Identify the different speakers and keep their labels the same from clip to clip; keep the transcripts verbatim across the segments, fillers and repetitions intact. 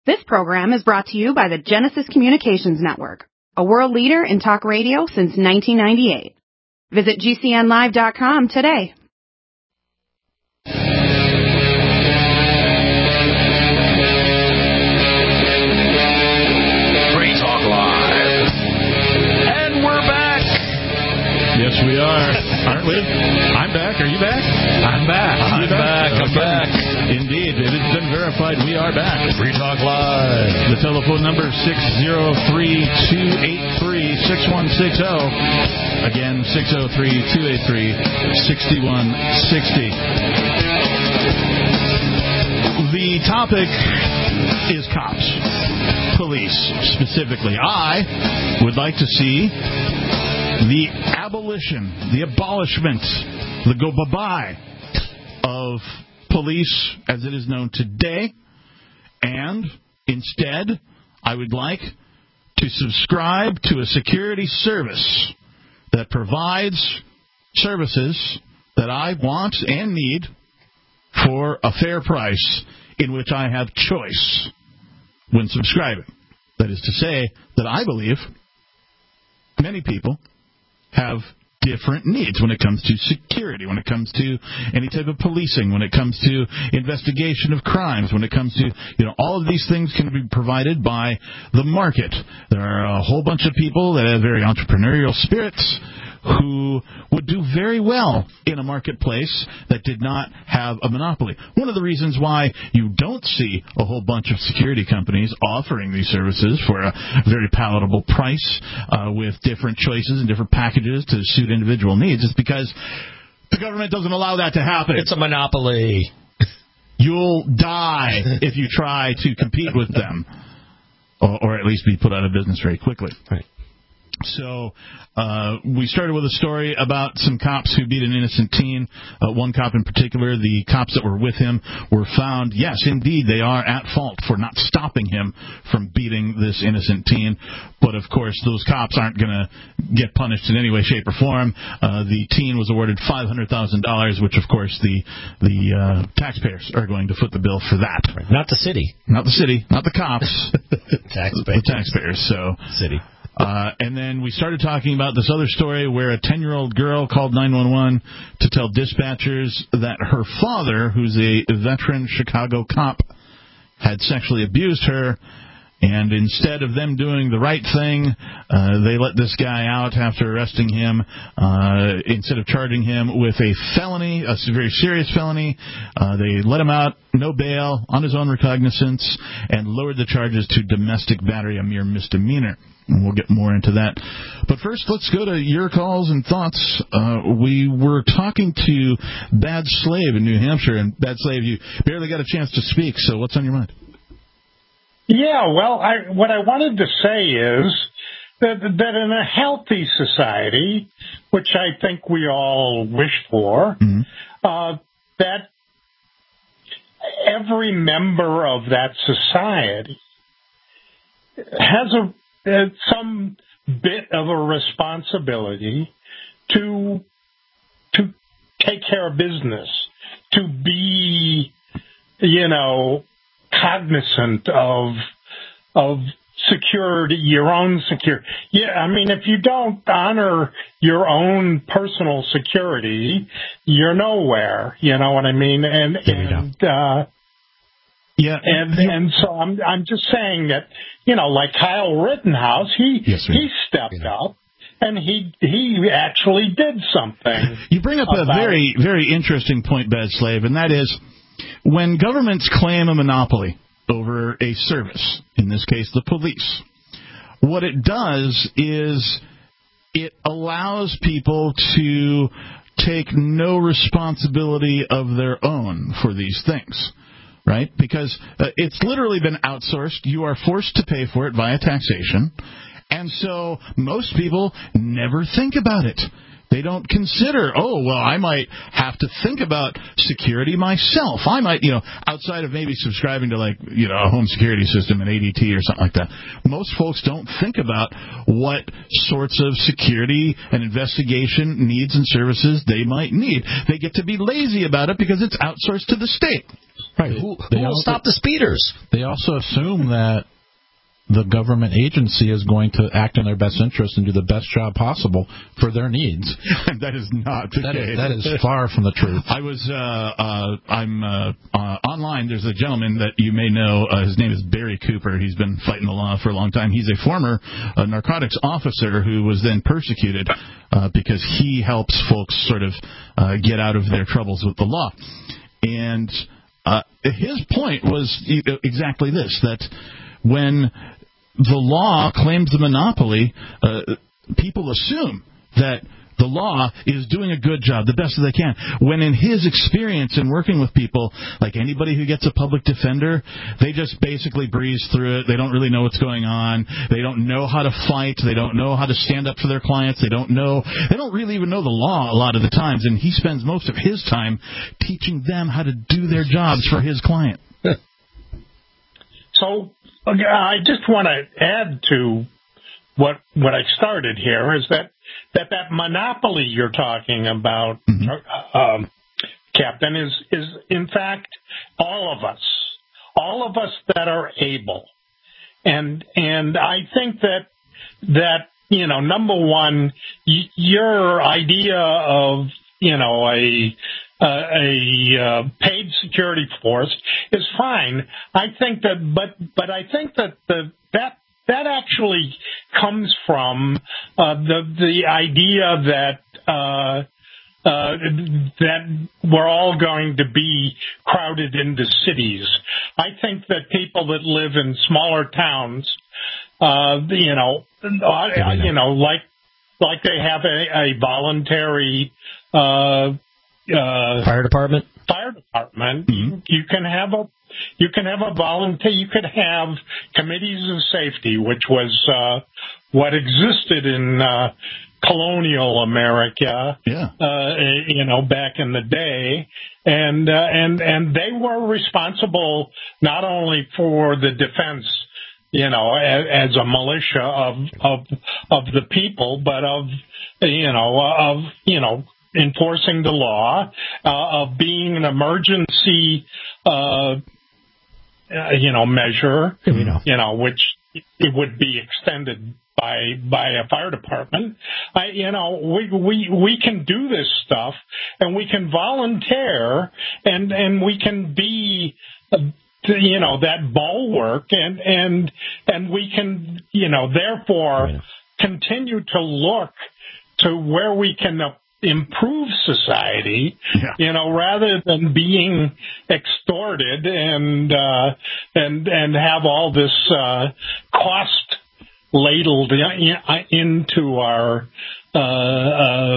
Speaker 1: This program is brought to you by the Genesis Communications Network, a world leader in talk radio since nineteen ninety-eight. Visit G C N live dot com today.
Speaker 2: Free Talk Live. And we're back.
Speaker 3: Yes, we are. Aren't we? I'm back. Are you back?
Speaker 2: I'm back. I'm back. I'm
Speaker 3: okay.
Speaker 2: back.
Speaker 3: Indeed. It has been verified. We are back.
Speaker 2: Free Talk Live.
Speaker 3: The telephone number six zero three, two eight three, six one six zero. Again, six zero three, two eight three, six one six zero. The topic is cops. Police, specifically. I would like to see the abolition, the abolishment, the go bye-bye of police as it is known today. And instead, I would like to subscribe to a security service that provides services that I want and need for a fair price in which I have choice when subscribing. That is to say that I believe many people have different needs when it comes to security, when it comes to any type of policing, when it comes to investigation of crimes, when it comes to, you know, all of these things can be provided by the market. There are a whole bunch of people that have very entrepreneurial spirits who would do very well in a marketplace that did not have a monopoly. One of the reasons why you don't see a whole bunch of security companies offering these services for a very palatable price uh, with different choices and different packages to suit individual needs is because the government doesn't allow that to happen.
Speaker 2: It's a monopoly.
Speaker 3: You'll die if you try to compete with them, or, or at least be put out of business very quickly.
Speaker 2: Right.
Speaker 3: So uh, we started with a story about some cops who beat an innocent teen. Uh, one cop in particular, the cops that were with him were found, yes, indeed, they are at fault for not stopping him from beating this innocent teen. But, of course, those cops aren't going to get punished in any way, shape, or form. Uh, the teen was awarded five hundred thousand dollars, which, of course, the the uh, taxpayers are going to foot the bill for that.
Speaker 2: Right. Not the city.
Speaker 3: Not the city. Not the cops.
Speaker 2: taxpayers.
Speaker 3: The taxpayers. So
Speaker 2: City.
Speaker 3: Uh, and then we started talking about this other story where a ten-year-old girl called nine one one to tell dispatchers that her father, who's a veteran Chicago cop, had sexually abused her. And instead of them doing the right thing, uh, they let this guy out after arresting him. Uh, instead of charging him with a felony, a very serious felony, uh, they let him out, no bail, on his own recognizance, and lowered the charges to domestic battery, a mere misdemeanor. And we'll get more into that. But first, let's go to your calls and thoughts. Uh, we were talking to Bad Slave in New Hampshire, and Bad Slave, you barely got a chance to speak, so what's on your mind?
Speaker 4: Yeah, well, I, what I wanted to say is that, that in a healthy society, which I think we all wish for, mm-hmm. uh, that every member of that society has a uh, some bit of a responsibility to to take care of business, to be, you know, cognizant of of security, your own security. Yeah, I mean, if you don't honor your own personal security, you're nowhere. You know what I mean? And and uh,
Speaker 3: yeah,
Speaker 4: and and so I'm I'm just saying that, you know, like Kyle Rittenhouse, he yes, he stepped yeah. up. And he he actually did something.
Speaker 3: You bring up a very, very interesting point, Bad Slave, and that is when governments claim a monopoly over a service, in this case the police, what it does is it allows people to take no responsibility of their own for these things, right? Because uh, it's literally been outsourced. You are forced to pay for it via taxation. And so most people never think about it. They don't consider, oh, well, I might have to think about security myself. I might, you know, outside of maybe subscribing to, like, you know, a home security system, an A D T or something like that. Most folks don't think about what sorts of security and investigation needs and services they might need. They get to be lazy about it because it's outsourced to the state.
Speaker 5: Right.
Speaker 6: They,
Speaker 5: who
Speaker 6: they
Speaker 5: who will
Speaker 6: also,
Speaker 5: stop the speeders?
Speaker 6: They also assume that the government agency is going to act in their best interest and do the best job possible for their needs.
Speaker 3: That is not the
Speaker 6: that
Speaker 3: case.
Speaker 6: Is, that is far from the truth.
Speaker 3: I was, uh, uh, I'm uh, uh, online. There's a gentleman that you may know. Uh, his name is Barry Cooper. He's been fighting the law for a long time. He's a former uh, narcotics officer who was then persecuted uh, because he helps folks sort of uh, get out of their troubles with the law. And uh, his point was exactly this, that when the law claims the monopoly, uh, people assume that the law is doing a good job, the best that they can. When in his experience in working with people, like anybody who gets a public defender, they just basically breeze through it. They don't really know what's going on. They don't know how to fight. They don't know how to stand up for their clients. They don't know. They don't really even know the law a lot of the times. And he spends most of his time teaching them how to do their jobs for his client.
Speaker 4: So I just want to add to what what I started here is that that, that monopoly you're talking about, mm-hmm. um, Captain, is is in fact all of us, all of us that are able, and and I think that that you know number one, y- your idea of you know a Uh, a uh, paid security force is fine. I think that, but but I think that the that that actually comes from uh, the the idea that uh, uh, that we're all going to be crowded into cities. I think that people that live in smaller towns, uh, you know, uh, you know, like like they have a, a voluntary. Uh, Uh,
Speaker 5: fire department.
Speaker 4: Fire department. Mm-hmm. You, you can have a you can have a volunteer. You could have committees of safety, which was uh, what existed in uh, colonial America.
Speaker 3: Yeah.
Speaker 4: Uh, you know, back in the day, and uh, and and they were responsible not only for the defense, you know, as, as a militia of of of the people, but of you know of you know. enforcing the law, uh, of being an emergency, uh, uh, you know, measure,
Speaker 5: you know,
Speaker 4: you know, which it would be extended by by a fire department. I, you know, we we we can do this stuff, and we can volunteer, and and we can be, uh, you know, that bulwark, and and and we can, you know, therefore yeah. continue to look to where we can. Uh, improve society, yeah. you know, rather than being extorted and uh, and and have all this uh, cost ladled into our uh, uh,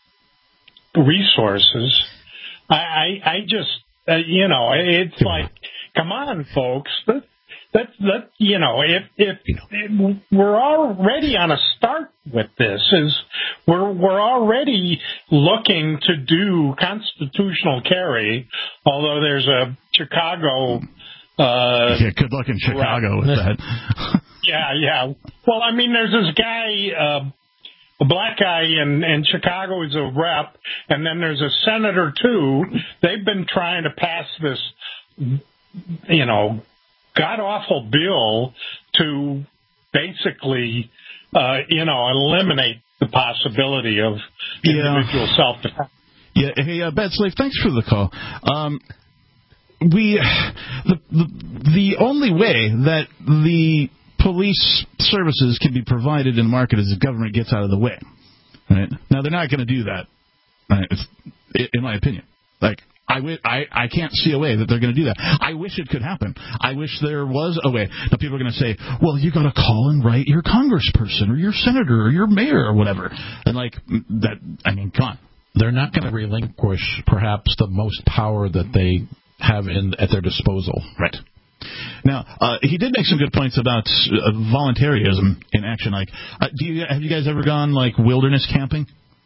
Speaker 4: resources. I, I, I just, uh, you know, it's like, come on, folks. That, that, that you know, if, if, if we're already on a start with this, is we're we're already looking to do constitutional carry, although there's a Chicago. Uh,
Speaker 3: yeah, good luck in Chicago
Speaker 4: rep.
Speaker 3: with that.
Speaker 4: yeah, yeah. Well, I mean, there's this guy, uh, a black guy in, in Chicago is a rep, and then there's a senator too. They've been trying to pass this, you know, god-awful bill to basically, uh, you know, eliminate the possibility of individual yeah. self-defense.
Speaker 3: Yeah, hey, uh, Bad Slave, thanks for the call. Um, we, the, the the only way that the police services can be provided in the market is if government gets out of the way. Right? Now, they're not going to do that, right? It's, in my opinion. Like, I, w- I, I can't see a way that they're going to do that. I wish it could happen. I wish there was a way. Now, people are going to say, well, you got to call and write your congressperson or your senator or your mayor or whatever. And, like, that, I mean, come on.
Speaker 6: They're not going to relinquish, perhaps, the most power that they have in at their disposal.
Speaker 3: Right. Now, uh, he did make some good points about uh, voluntarism in action. Like, uh, do you have you guys ever gone, like, wilderness camping?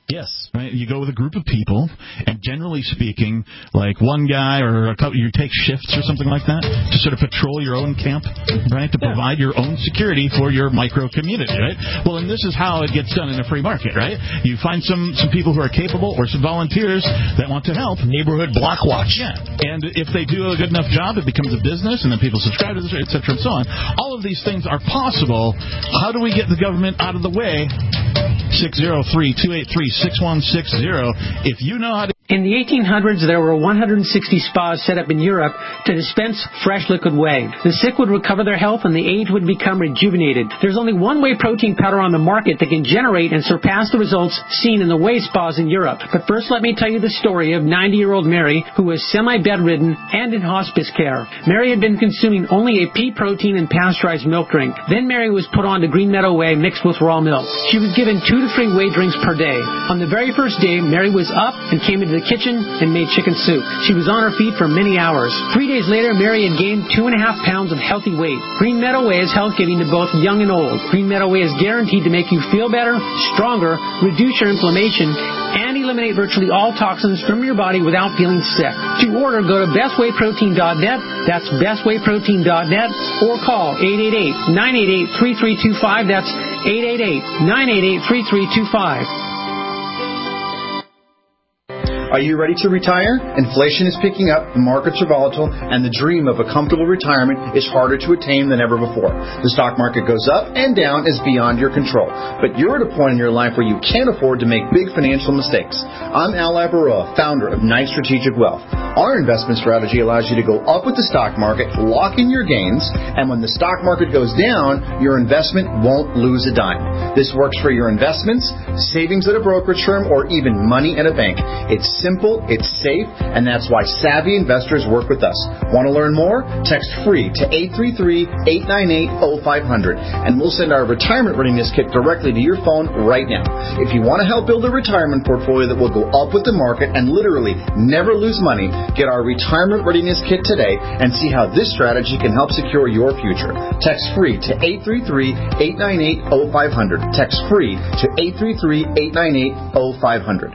Speaker 5: Yes.
Speaker 3: Right? You go with a group of people, and generally speaking, like one guy or a couple, you take shifts or something like that to sort of patrol your own camp, right? To provide your own security for your micro community, right? Well, and this is how it gets done in a free market, right? You find some, some people who are capable or some volunteers that want to help.
Speaker 5: Neighborhood block watch.
Speaker 3: Yeah. And if they do a good enough job, it becomes a business, and then people subscribe to this, et cetera, and so on. All of these things are possible. How do we get the government out of the way? six oh three, two eight three, six one six zero. If you know how to...
Speaker 7: In the eighteen hundreds, there were one hundred sixty spas set up in Europe to dispense fresh liquid whey. The sick would recover their health and the aged would become rejuvenated. There's only one whey protein powder on the market that can generate and surpass the results seen in the whey spas in Europe. But first, let me tell you the story of ninety-year-old Mary, who was semi-bedridden and in hospice care. Mary had been consuming only a pea protein and pasteurized milk drink. Then Mary was put on to Green Meadow Whey mixed with raw milk. She was given two to three whey drinks per day. On the very first day, Mary was up and came into the kitchen and made chicken soup. She was on her feet for many hours. Three days later, Mary had gained two and a half pounds of healthy weight. Green Meadow Whey is health-giving to both young and old. Green Meadow Whey is guaranteed to make you feel better, stronger, reduce your inflammation, and eliminate virtually all toxins from your body without feeling sick. To order, go to best whey protein dot net. That's best whey protein dot net, or call eight eight eight, nine eight eight, three three two five. That's eight eight eight, nine eight eight, three three two five.
Speaker 8: Are you ready to retire? Inflation is picking up, the markets are volatile, and the dream of a comfortable retirement is harder to attain than ever before. The stock market goes up and down is beyond your control. But you're at a point in your life where you can't afford to make big financial mistakes. I'm Al Labaroa, founder of Knight Strategic Wealth. Our investment strategy allows you to go up with the stock market, lock in your gains, and when the stock market goes down, your investment won't lose a dime. This works for your investments, savings at a brokerage firm, or even money at a bank. It's simple, it's safe, and that's why savvy investors work with us. Want to learn more? Text FREE to eight three three, eight nine eight, oh five hundred, and we'll send our retirement readiness kit directly to your phone right now. If you want to help build a retirement portfolio that will go up with the market and literally never lose money, get our retirement readiness kit today and see how this strategy can help secure your future. Text FREE to eight three three, eight nine eight, oh five hundred. Text FREE to eight three three, eight nine eight, oh five hundred.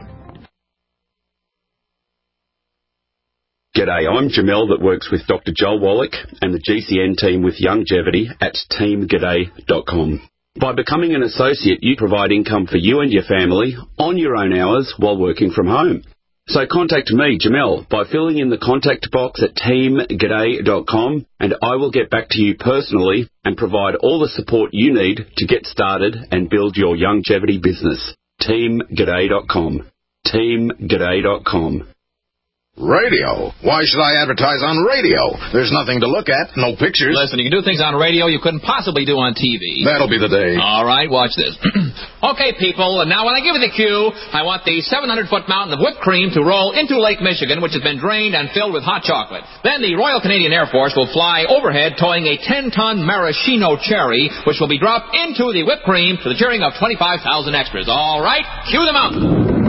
Speaker 9: G'day, I'm Jamel that works with Doctor Joel Wallach and the G C N team with Longevity at team g'day dot com. By becoming an associate, you provide income for you and your family on your own hours while working from home. So contact me, Jamel, by filling in the contact box at team g'day dot com, and I will get back to you personally and provide all the support you need to get started and build your longevity business. team g'day dot com. team g'day dot com.
Speaker 2: Radio? Why should I advertise on radio? There's nothing to look at, no pictures.
Speaker 10: Listen, you can do things on radio you couldn't possibly do on T V.
Speaker 2: That'll be the day.
Speaker 10: All right, watch this. Okay, people, now when I give you the cue, I want the seven hundred foot mountain of whipped cream to roll into Lake Michigan, which has been drained and filled with hot chocolate. Then the Royal Canadian Air Force will fly overhead towing a ten ton maraschino cherry, which will be dropped into the whipped cream to the cheering of twenty-five thousand extras. All right, cue the mountain.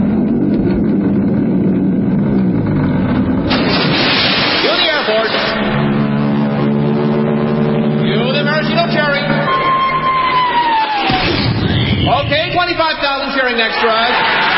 Speaker 10: Okay, twenty-five thousand cheering extras.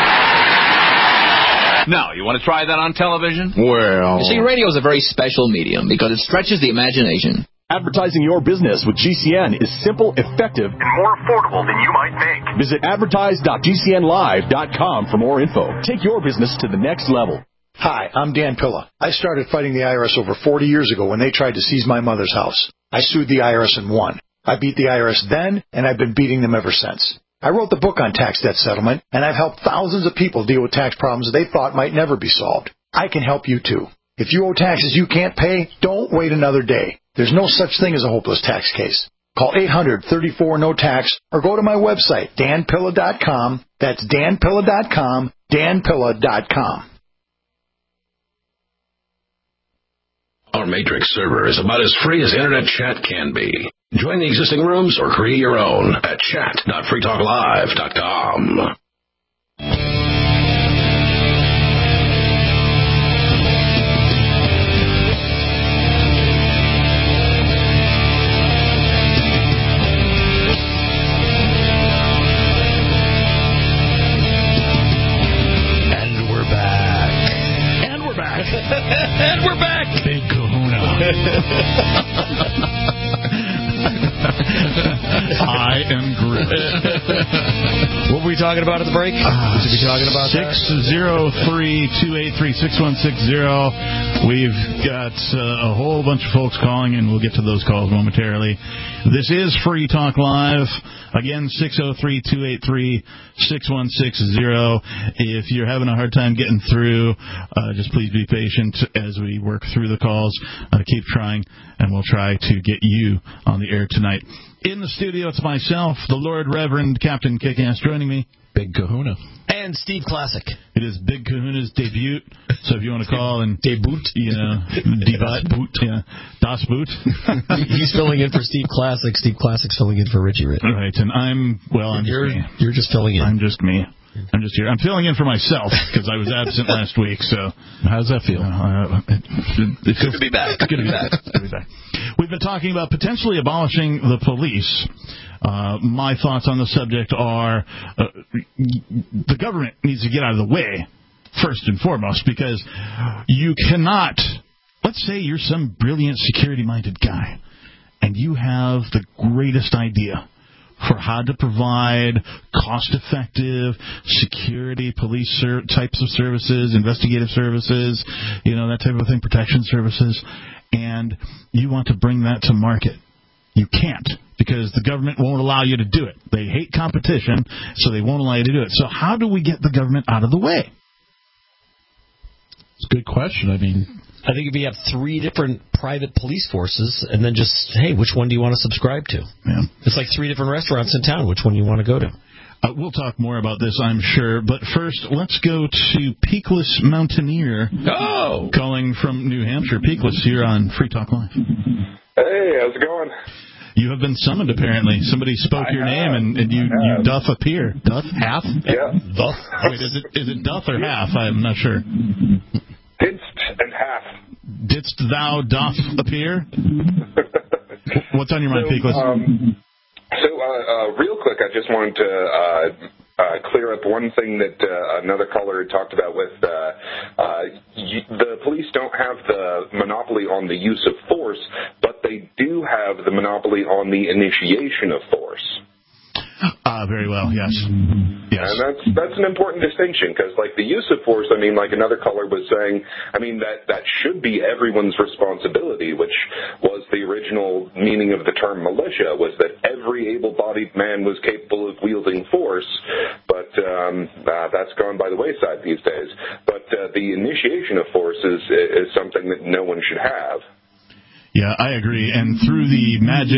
Speaker 10: Now, you want to try that on television?
Speaker 2: Well...
Speaker 10: You see, radio is a very special medium because it stretches the imagination.
Speaker 11: Advertising your business with G C N is simple, effective,
Speaker 12: and more affordable than you might think.
Speaker 11: Visit advertise dot g c n live dot com for more info. Take your business to the next level.
Speaker 13: Hi, I'm Dan Pilla. I started fighting the I R S over forty years ago when they tried to seize my mother's house. I sued the I R S and won. I beat the I R S then, and I've been beating them ever since. I wrote the book on tax debt settlement, and I've helped thousands of people deal with tax problems they thought might never be solved. I can help you, too. If you owe taxes you can't pay, don't wait another day. There's no such thing as a hopeless tax case. Call eight hundred, thirty-four, no tax or go to my website, dan pilla dot com. That's dan pilla dot com, dan pilla dot com.
Speaker 14: Our Matrix server is about as free as Internet chat can be. Join the existing rooms or create your own at chat dot free talk live dot com.
Speaker 3: and Groot.
Speaker 5: What were we talking about at the break? Uh, we should be talking about
Speaker 3: six zero three, two eight three, six one six zero. We've got uh, a whole bunch of folks calling, and we'll get to those calls momentarily. This is Free Talk Live. Again, six zero three, two eight three, six one six zero. If you're having a hard time getting through, uh, just please be patient as we work through the calls. Uh, keep trying, and we'll try to get you on the air tonight. In the studio, it's myself, the Lord Reverend Captain Kickass, joining me.
Speaker 6: Big Kahuna.
Speaker 5: And Steve Classic.
Speaker 3: It is Big Kahuna's debut, so if you want to call and...
Speaker 5: Debut?
Speaker 3: You know, debut, yeah, Das Boot.
Speaker 5: He's filling in for Steve Classic. Steve Classic's filling in for Richie Rich.
Speaker 3: Right, and I'm, well, I'm
Speaker 5: you're,
Speaker 3: just me.
Speaker 5: You're just filling in.
Speaker 3: I'm just me. I'm just here. I'm filling in for myself because I was absent last week. So
Speaker 6: how does that feel?
Speaker 3: Uh, it, it, it
Speaker 5: good to be back. Good to be back.
Speaker 3: Good to be back. We've been talking about potentially abolishing the police. Uh, my thoughts on the subject are uh, the government needs to get out of the way first and foremost, because you cannot. Let's say you're some brilliant security-minded guy, and you have the greatest idea for how to provide cost-effective security, police ser- types of services, investigative services, you know, that type of thing, protection services, and you want to bring that to market. You can't, because the government won't allow you to do it. They hate competition, so they won't allow you to do it. So how do we get the government out of the way?
Speaker 6: It's a good question. I mean...
Speaker 5: I think if you have three different private police forces, and then just, hey, which one do you want to subscribe to?
Speaker 3: Yeah.
Speaker 5: It's like three different restaurants in town. Which one do you want to go to?
Speaker 3: Uh, we'll talk more about this, I'm sure. But first, let's go to Peakless Mountaineer.
Speaker 5: Oh!
Speaker 3: Calling from New Hampshire. Peakless here on Free Talk Live.
Speaker 15: Hey, how's it going?
Speaker 3: You have been summoned, apparently. Somebody spoke
Speaker 15: I
Speaker 3: your
Speaker 15: have.
Speaker 3: name, and, and you, you doth appear. Doth? Half?
Speaker 15: Yeah.
Speaker 3: Doth? Wait, is it, is it doth or half? I'm not sure.
Speaker 15: Didst and half.
Speaker 3: Didst thou doth appear? What's on your mind,
Speaker 15: so,
Speaker 3: Peakless?
Speaker 15: Um, so, uh, uh, real quick, I just wanted to uh, uh, clear up one thing that uh, another caller had talked about with uh, uh, you, the police don't have the monopoly on the use of force, but they do have the monopoly on the initiation of force.
Speaker 3: Ah, uh, very well, yes. Yes.
Speaker 15: And that's that's an important distinction, because, like, the use of force, I mean, like another caller was saying, I mean, that, that should be everyone's responsibility, which was the original meaning of the term militia, was that every able-bodied man was capable of wielding force, but um, uh, that's gone by the wayside these days. But uh, the initiation of force is, is something that no one should have.
Speaker 3: Yeah, I agree. And through the magic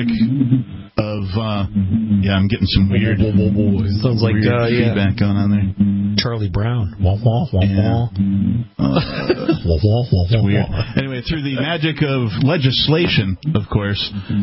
Speaker 3: of, uh, yeah, I'm getting some weird,
Speaker 5: sounds like
Speaker 3: weird
Speaker 5: uh,
Speaker 3: feedback
Speaker 5: yeah.
Speaker 3: going on there.
Speaker 5: Charlie Brown. Wah, wah, wah,
Speaker 3: yeah.
Speaker 5: wah. Wah, wah, wah,
Speaker 3: It's weird.
Speaker 5: wah.
Speaker 3: Anyway, through the magic of legislation, of course,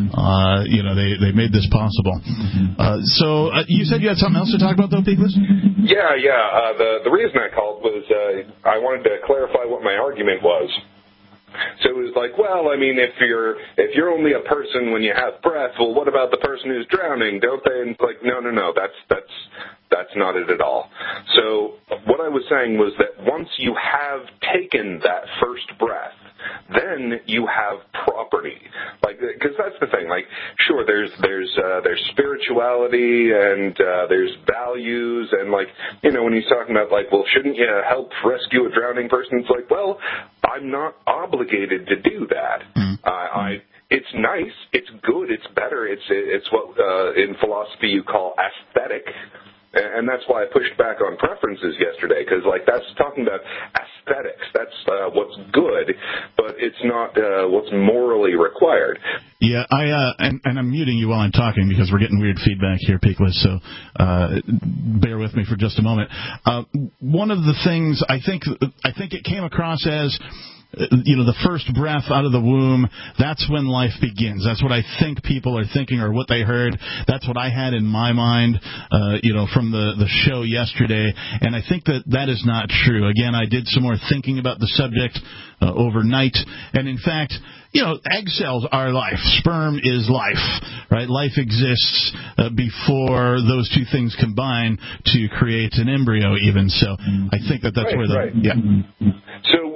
Speaker 3: uh, you know, they, they made this possible. Uh, so uh, you said you had something else to talk about, though, Peakless?
Speaker 15: Yeah, yeah. Uh, the, the reason I called was uh, I wanted to clarify what my argument was. So it was like, well, I mean, if you're if you're only a person when you have breath, well, what about the person who's drowning? Don't they? And it's like, no, no, no, that's that's that's not it at all. So what I was saying was that once you have taken that first breath, then you have property. Like, because that's the thing. Like, sure, there's there's uh, there's spirituality and uh, there's values, and, like, you know, when he's talking about, like, well, shouldn't you help rescue a drowning person? It's like, well, I'm not obligated to do that. Mm. Uh, I. It's nice. It's good. It's better. It's it's what uh, in philosophy you call aesthetic. And that's why I pushed back on preferences yesterday, because, like, that's talking about aesthetics. That's uh, what's good, but it's not uh, what's morally required.
Speaker 3: Yeah, I uh, and, and I'm muting you while I'm talking because we're getting weird feedback here, Peakless, so uh, bear with me for just a moment. Uh, one of the things I think I think it came across as, you know, the first breath out of the womb, that's when life begins. That's what I think people are thinking, or what they heard. That's what I had in my mind, uh, you know, from the, the show yesterday. And I think that that is not true. Again, I did some more thinking about the subject uh, overnight. And in fact, you know, egg cells are life. Sperm is life, right? Life exists uh, before those two things combine to create an embryo even. So I think that that's
Speaker 15: right,
Speaker 3: where the...
Speaker 15: Right.
Speaker 3: Yeah.
Speaker 15: So we're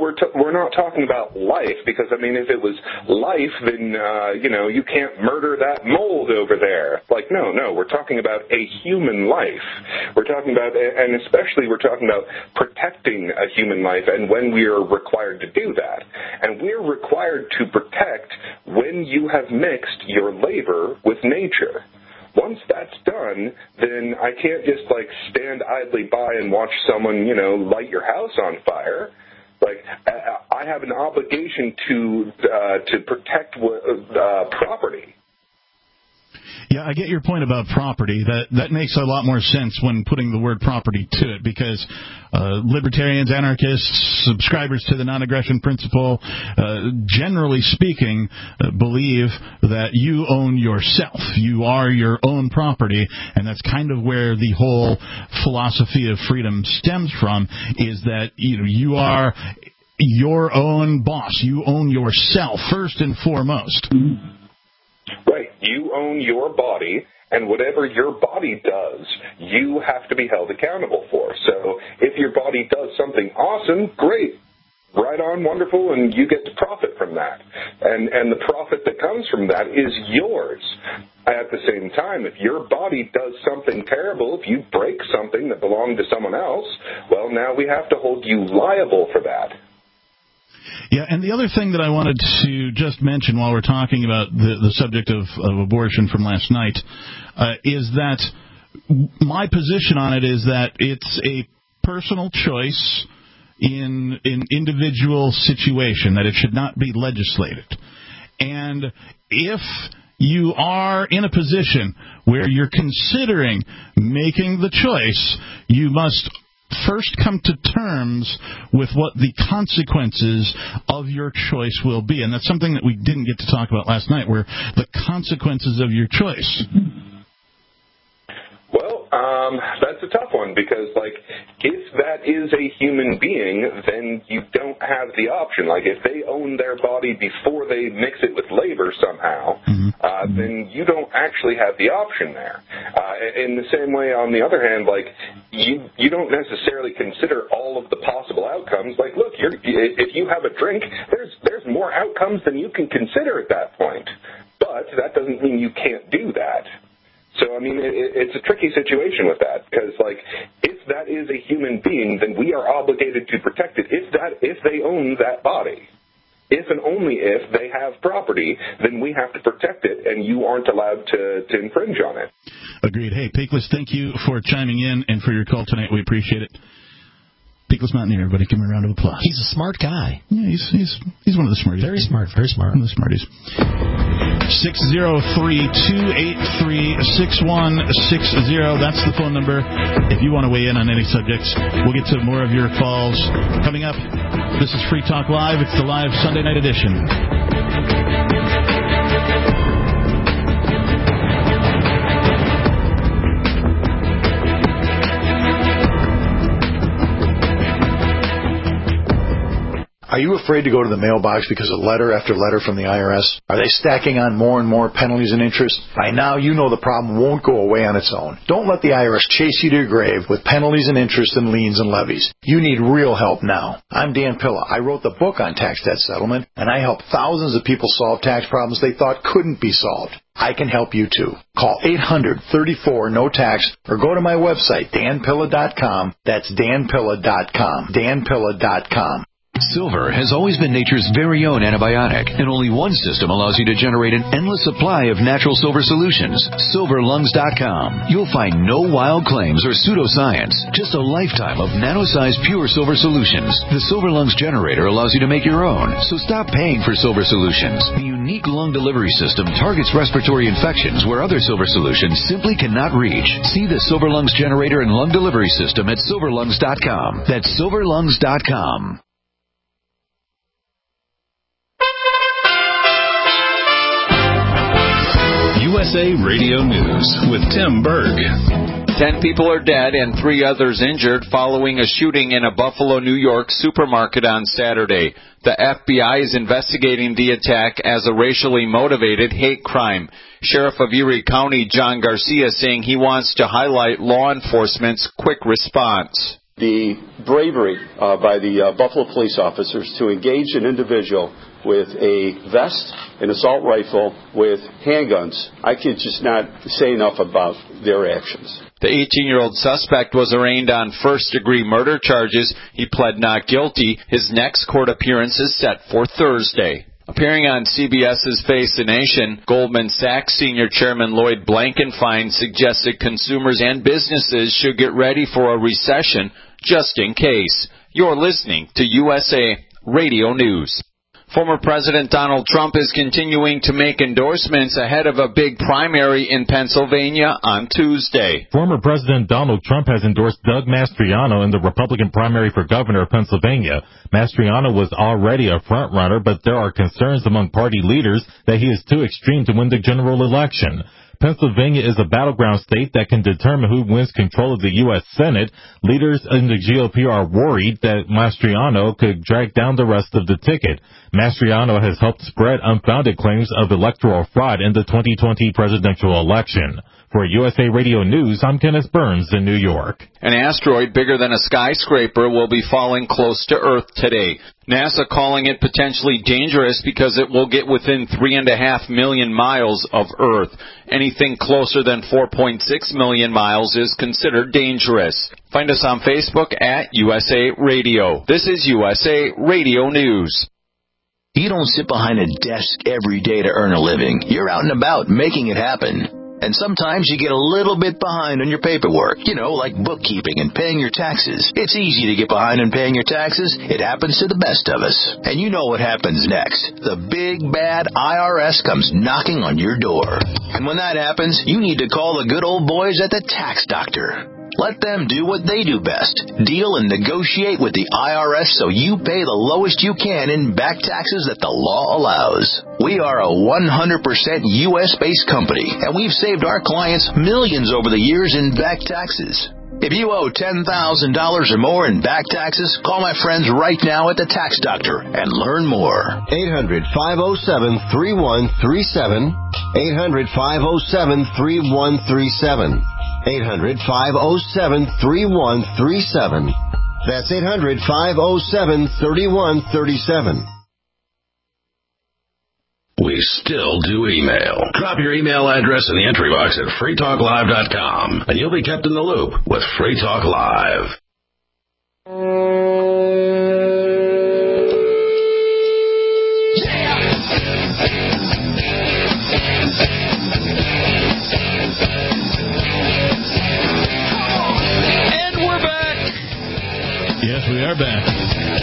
Speaker 15: we're t- we're not talking about life, because I mean, if it was life, then uh, you know, you can't murder that mold over there. Like, no, no, we're talking about a human life. We're talking about, and especially we're talking about protecting a human life, and when we are required to do that, and we're required to protect when you have mixed your labor with nature. Once that's done, then I can't just, like, stand idly by and watch someone, you know, light your house on fire. Like, I have an obligation to uh, to protect uh, property.
Speaker 3: Yeah, I get your point about property. That that makes a lot more sense when putting the word property to it, because uh, libertarians, anarchists, subscribers to the non-aggression principle, uh, generally speaking, uh, believe that you own yourself. You are your own property, and that's kind of where the whole philosophy of freedom stems from, is that you know, you are your own boss. You own yourself first and foremost.
Speaker 15: Right. You own your body, and whatever your body does, you have to be held accountable for. So if your body does something awesome, great. Right on, wonderful, and you get to profit from that. And and the profit that comes from that is yours. At the same time, if your body does something terrible, if you break something that belonged to someone else, well, now we have to hold you liable for that.
Speaker 3: Yeah, and the other thing that I wanted to just mention while we're talking about the, the subject of, of abortion from last night uh, is that my position on it is that it's a personal choice in an individual situation, that it should not be legislated. And if you are in a position where you're considering making the choice, you must first come to terms with what the consequences of your choice will be. And that's something that we didn't get to talk about last night, where the consequences of your choice.
Speaker 15: Well, um, that's a tough one, because, like, if that is a human being, then you don't have the option. Like, if they own their body before they mix it with labor somehow, mm-hmm. uh, then you don't actually have the option there. Uh, in the same way, on the other hand, like, you you don't necessarily consider all of the possible outcomes. Like, look, you're, if you have a drink, there's there's more outcomes than you can consider at that point. But that doesn't mean you can't do that. So, I mean, it, it's a tricky situation with that, because, like, if that is a human being, then we are obligated to protect it if that if they own that body. If and only if they have property, then we have to protect it, and you aren't allowed to, to infringe on it.
Speaker 3: Agreed. Hey, Peakless, thank you for chiming in and for your call tonight. We appreciate it. Peakless Mountaineer, everybody, give him a round of applause.
Speaker 5: He's a smart guy.
Speaker 3: Yeah, he's he's he's one of the smarties.
Speaker 5: Very smart, very smart.
Speaker 3: One of the smarties. six oh three, two eight three, six one six zero. That's the phone number if you want to weigh in on any subjects. We'll get to more of your calls coming up. This is Free Talk Live. It's the live Sunday night edition.
Speaker 13: Are you afraid to go to the mailbox because of letter after letter from the I R S? Are they stacking on more and more penalties and interest? By now, you know the problem won't go away on its own. Don't let the I R S chase you to your grave with penalties and interest and liens and levies. You need real help now. I'm Dan Pilla. I wrote the book on tax debt settlement, and I help thousands of people solve tax problems they thought couldn't be solved. I can help you too. Call eight hundred, thirty-four, no tax or go to my website, dan pilla dot com. That's dan pilla dot com. dan pilla dot com.
Speaker 16: Silver has always been nature's very own antibiotic, and only one system allows you to generate an endless supply of natural silver solutions. silver lungs dot com. You'll find no wild claims or pseudoscience, just a lifetime of nano-sized pure silver solutions. The Silver Lungs generator allows you to make your own, so stop paying for silver solutions. The unique lung delivery system targets respiratory infections where other silver solutions simply cannot reach. See the Silver Lungs generator and lung delivery system at silver lungs dot com. That's silver lungs dot com.
Speaker 11: U S A Radio News with Tim Berg.
Speaker 17: Ten people are dead and three others injured following a shooting in a Buffalo, New York supermarket on Saturday. The F B I is investigating the attack as a racially motivated hate crime. Sheriff of Erie County, John Garcia, saying he wants to highlight law enforcement's quick response.
Speaker 18: The bravery uh, by the uh, Buffalo police officers to engage an individual with a vest, an assault rifle, with handguns, I could just not say enough about their actions.
Speaker 17: The eighteen-year-old suspect was arraigned on first-degree murder charges. He pled not guilty. His next court appearance is set for Thursday. Appearing on C B S's Face the Nation, Goldman Sachs Senior Chairman Lloyd Blankfein suggested consumers and businesses should get ready for a recession just in case. You're listening to U S A Radio News. Former President Donald Trump is continuing to make endorsements ahead of a big primary in Pennsylvania on Tuesday.
Speaker 19: Former President Donald Trump has endorsed Doug Mastriano in the Republican primary for governor of Pennsylvania. Mastriano was already a front-runner, but there are concerns among party leaders that he is too extreme to win the general election. Pennsylvania is a battleground state that can determine who wins control of the U S Senate. Leaders in the G O P are worried that Mastriano could drag down the rest of the ticket. Mastriano has helped spread unfounded claims of electoral fraud in the twenty twenty presidential election. For U S A Radio News, I'm Kenneth Burns in New York.
Speaker 17: An asteroid bigger than a skyscraper will be falling close to Earth today. NASA calling it potentially dangerous because it will get within three and a half million miles of Earth. Anything closer than four point six million miles is considered dangerous. Find us on Facebook at U S A Radio. This is U S A Radio News.
Speaker 20: You don't sit behind a desk every day to earn a living. You're out and about making it happen. And sometimes you get a little bit behind on your paperwork, you know, like bookkeeping and paying your taxes. It's easy to get behind on paying your taxes. It happens to the best of us. And you know what happens next. The big, bad I R S comes knocking on your door. And when that happens, you need to call the good old boys at the Tax Doctor. Let them do what they do best. Deal and negotiate with the I R S so you pay the lowest you can in back taxes that the law allows. We are a one hundred percent U S-based company, and we've saved our clients millions over the years in back taxes. If you owe ten thousand dollars or more in back taxes, call my friends right now at the Tax Doctor and learn more.
Speaker 21: eight hundred, five oh seven, three one three seven. eight hundred, five oh seven, three one three seven. eight hundred, five oh seven, three one three seven. That's eight hundred, five oh seven, three one three seven.
Speaker 14: We still do email. Drop your email address in the entry box at free talk live dot com, and you'll be kept in the loop with Free Talk Live.
Speaker 17: And we're back.
Speaker 3: Yes, we are back.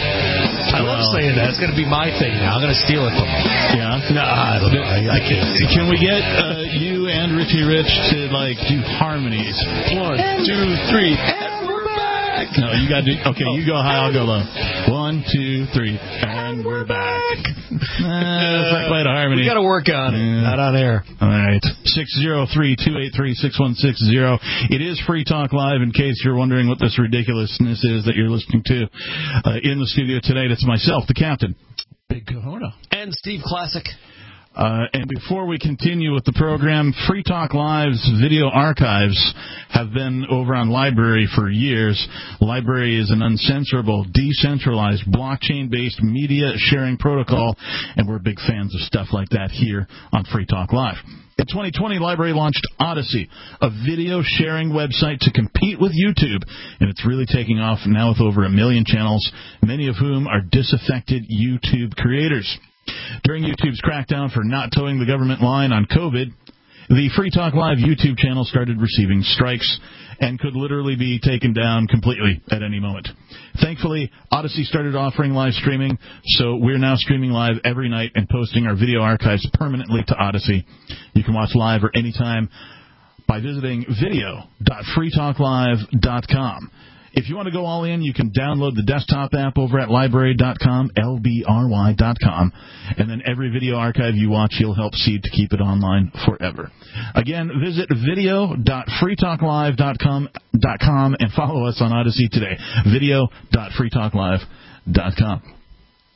Speaker 5: I love well, saying that. It's going to be my thing now. I'm going to steal it from him.
Speaker 3: Yeah?
Speaker 5: No, I don't know. I, I can't steal
Speaker 3: Can
Speaker 5: it.
Speaker 3: we get uh, you and Richie Rich to, like, do harmonies? One, and two, three. And we're back. No, you got to do... Okay, oh. You go high, I'll go low. One, two, three. And, and we're back. back. uh, not quite a harmony.
Speaker 5: We got to work on it. Yeah. Not on air.
Speaker 3: All right. six oh three, two eight three, six one six oh. It is Free Talk Live, in case you're wondering what this ridiculousness is that you're listening to. Uh, in the studio tonight, it's myself, the captain, Big Kahuna,
Speaker 5: and Steve Classic.
Speaker 3: Uh, and before we continue with the program, Free Talk Live's video archives have been over on Library for years. Library is an uncensorable, decentralized, blockchain-based media sharing protocol, and we're big fans of stuff like that here on Free Talk Live. In twenty twenty, Library launched Odyssey, a video sharing website to compete with YouTube, and it's really taking off now with over a million channels, many of whom are disaffected YouTube creators. During YouTube's crackdown for not towing the government line on COVID, the Free Talk Live YouTube channel started receiving strikes and could literally be taken down completely at any moment. Thankfully, Odyssey started offering live streaming, so we're now streaming live every night and posting our video archives permanently to Odyssey. You can watch live or anytime by visiting video dot free talk live dot com. If you want to go all in, you can download the desktop app over at library dot com, L B R Y dot com, and then every video archive you watch, you'll help seed to keep it online forever. Again, visit video dot free talk live dot com and follow us on Odyssey today, video dot free talk live dot com.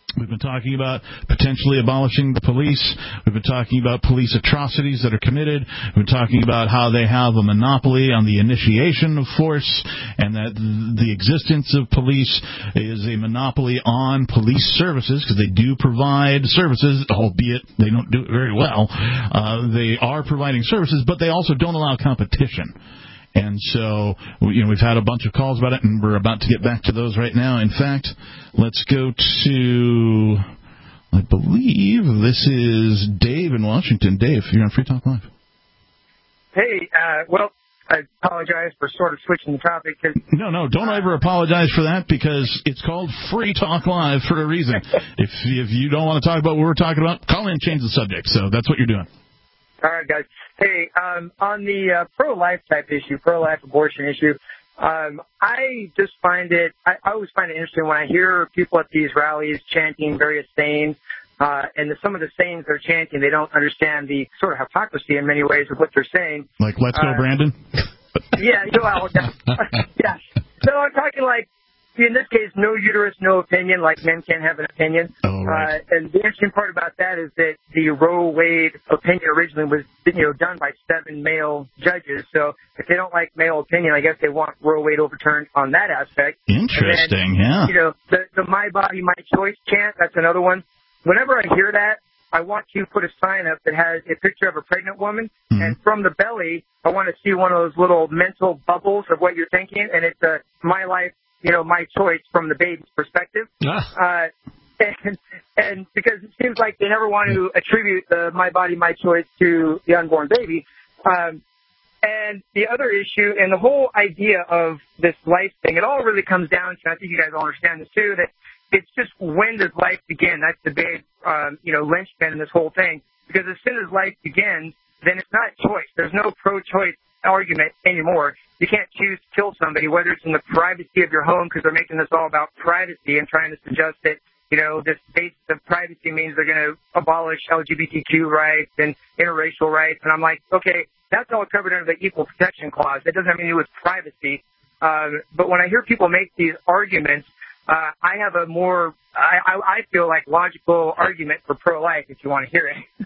Speaker 3: We've been talking about potentially abolishing the police. We've been talking about police atrocities that are committed. We've been talking about how they have a monopoly on the initiation of force, and that the existence of police is a monopoly on police services, because they do provide services, albeit they don't do it very well. Uh, they are providing services, but they also don't allow competition. And so, you know, we've had a bunch of calls about it, and we're about to get back to those right now. In fact, let's go to, I believe this is Dave in Washington. Dave, you're on Free Talk Live.
Speaker 1: Hey, uh, well, I apologize for sort of switching the topic. Cause,
Speaker 3: no, no, don't uh, ever apologize for that, because it's called Free Talk Live for a reason. if if you don't want to talk about what we're talking about, call in and change the subject. So that's what you're doing.
Speaker 1: All right, guys. Hey, um, on the uh, pro-life type issue, pro-life abortion issue, um, I just find it, I, I always find it interesting when I hear people at these rallies chanting various sayings, uh, and the, some of the sayings they're chanting, they don't understand the sort of hypocrisy in many ways of what they're saying.
Speaker 3: Like, let's go, uh, Brandon?
Speaker 1: yeah, well, yeah. yeah. So I'm talking like, in this case, no uterus, no opinion, like men can't have an opinion.
Speaker 3: Oh, right.
Speaker 1: uh, and the interesting part about that is that the Roe Wade opinion originally was, you know, done by seven male judges. So if they don't like male opinion, I guess they want Roe Wade overturned on that aspect.
Speaker 3: Interesting,
Speaker 1: then,
Speaker 3: yeah.
Speaker 1: You know, the, the My Body, My Choice chant, that's another one. Whenever I hear that, I want to put a sign up that has a picture of a pregnant woman, mm-hmm. and from the belly, I want to see one of those little mental bubbles of what you're thinking, and it's a My Life, you know, my choice from the baby's perspective. Ah. Uh, and, and because it seems like they never want to attribute the My Body, My Choice to the unborn baby. Um, and the other issue and the whole idea of this life thing, it all really comes down to, I think you guys all understand this too, that it's just when does life begin? That's the big, um, you know, linchpin in this whole thing. Because as soon as life begins, then it's not choice. There's no pro-choice argument anymore. You can't choose to kill somebody, whether it's in the privacy of your home, because they're making this all about privacy and trying to suggest that, you know, this basis of privacy means they're going to abolish L G B T Q rights and interracial rights. And I'm like, okay, that's all covered under the Equal Protection Clause. It doesn't have anything to do with privacy. Um, but when I hear people make these arguments, uh, I have a more, I, I, I feel like logical argument for pro-life if you want to hear it.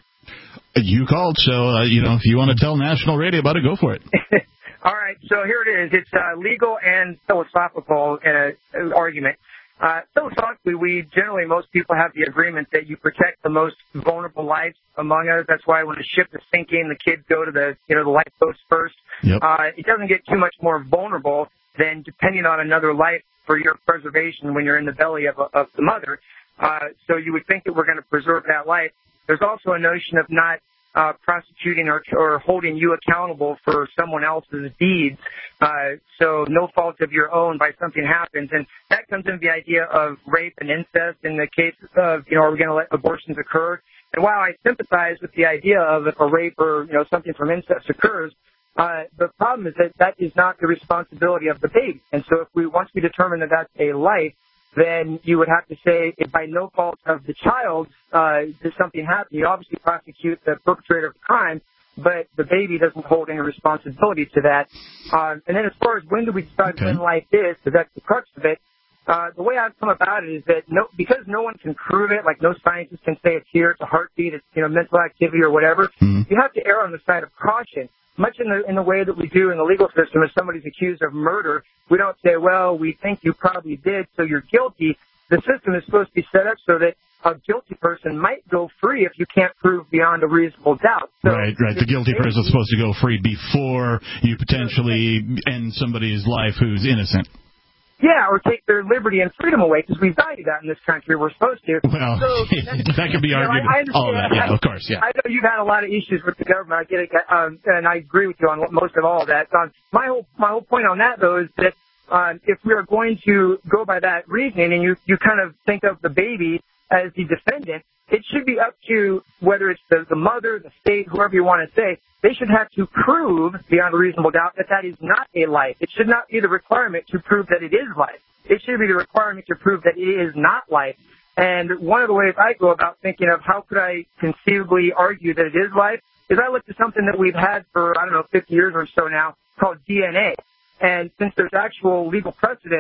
Speaker 3: You called, so, uh, you know, if you want to tell national radio about it, go for it.
Speaker 1: All right, so here it is. It's uh, legal and philosophical uh, argument. Uh, philosophically, we generally, most people have the agreement that you protect the most vulnerable lives among us. That's why when a ship is sinking, the kids go to the, you know, the lifeboats first.
Speaker 3: Yep.
Speaker 1: Uh, it doesn't get too much more vulnerable than depending on another life for your preservation when you're in the belly of, of the mother. Uh, so you would think that we're going to preserve that life. There's also a notion of not uh, prosecuting or, or holding you accountable for someone else's deeds. Uh, so no fault of your own by something happens. And that comes into the idea of rape and incest in the case of, you know, are we going to let abortions occur? And while I sympathize with the idea of if a rape or, you know, something from incest occurs, uh, the problem is that that is not the responsibility of the baby. And so if we, once we determine that that's a life, then you would have to say, if by no fault of the child uh, does something happen, you obviously prosecute the perpetrator of the crime, but the baby doesn't hold any responsibility to that. Uh, and then as far as when do we decide okay. when life is, because that's the crux of it, uh, the way I've come about it is that no, because no one can prove it, like no scientist can say it's here, it's a heartbeat, it's, you know, mental activity or whatever, mm-hmm. you have to err on the side of caution. Much in the in the way that we do in the legal system, if somebody's accused of murder, we don't say, well, we think you probably did, so you're guilty. The system is supposed to be set up so that a guilty person might go free if you can't prove beyond a reasonable doubt. So
Speaker 3: right, right. The guilty person is supposed to go free before you potentially end somebody's life who's innocent.
Speaker 1: Yeah, or take their liberty and freedom away, because we value that in this country. We're supposed to.
Speaker 3: Well,
Speaker 1: so,
Speaker 3: that could be argued.
Speaker 1: You know,
Speaker 3: all of that, yeah, of course, yeah.
Speaker 1: I know you've had a lot of issues with the government. I get it, um, and I agree with you on most of all of that. Um, my whole my whole point on that, though, is that uh, if we are going to go by that reasoning, and you you kind of think of the baby as the defendant, it should be up to whether it's the, the mother, the state, whoever you want to say, they should have to prove beyond a reasonable doubt that that is not a life. It should not be the requirement to prove that it is life. It should be the requirement to prove that it is not life. And one of the ways I go about thinking of how could I conceivably argue that it is life is I looked at something that we've had for, I don't know, fifty years or so now called D N A. And since there's actual legal precedent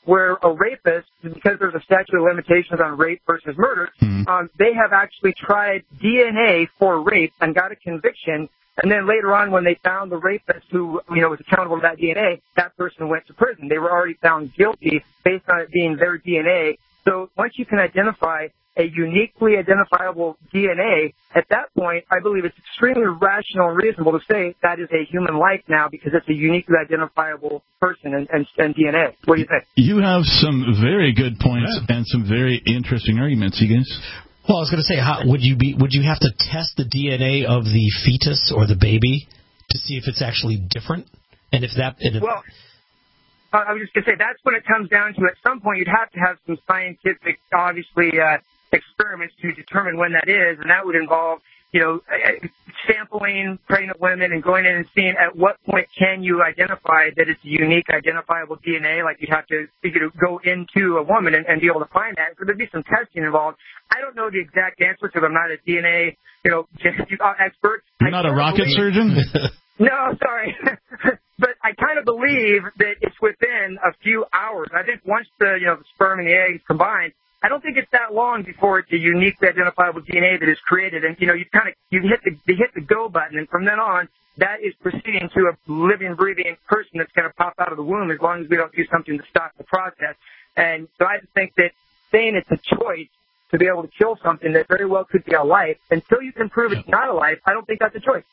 Speaker 1: where a rapist, because there's a statute of limitations on rape versus murder, mm-hmm. um, they have actually tried D N A for rape and got a conviction. And then later on, when they found the rapist who, you know, was accountable to that D N A, that person went to prison. They were already found guilty based on it being their D N A. So once you can identify a uniquely identifiable D N A, at that point, I believe it's extremely rational and reasonable to say that is a human life now because it's a uniquely identifiable person and, and, and D N A. What do you think?
Speaker 3: You have some very good points yeah. and some very interesting arguments, you guys.
Speaker 5: Well, I was going to say, how, would you be? Would you have to test the D N A of the fetus or the baby to see if it's actually different? And if that, and if,
Speaker 1: well, uh, I was just going to say that's when it comes down to. At some point, you'd have to have some scientific, obviously, uh, experiments to determine when that is, and that would involve, you know, sampling pregnant women and going in and seeing at what point can you identify that it's a unique identifiable D N A. Like you'd have to you know, go into a woman and, and be able to find that. So there'd be some testing involved. I don't know the exact answer because I'm not a D N A, you know, expert.
Speaker 3: You're not a rocket believe... surgeon?
Speaker 1: No, sorry. But I kind of believe that it's within a few hours. I think once the, you know, the sperm and the eggs combine, I don't think it's that long before it's a uniquely identifiable D N A that is created. And, you know, you kind of, you hit the, you hit the go button. And from then on, that is proceeding to a living, breathing person that's going to pop out of the womb as long as we don't do something to stop the process. And so I just think that saying it's a choice to be able to kill something that very well could be a life, until you can prove it's not a life, I don't think that's a choice.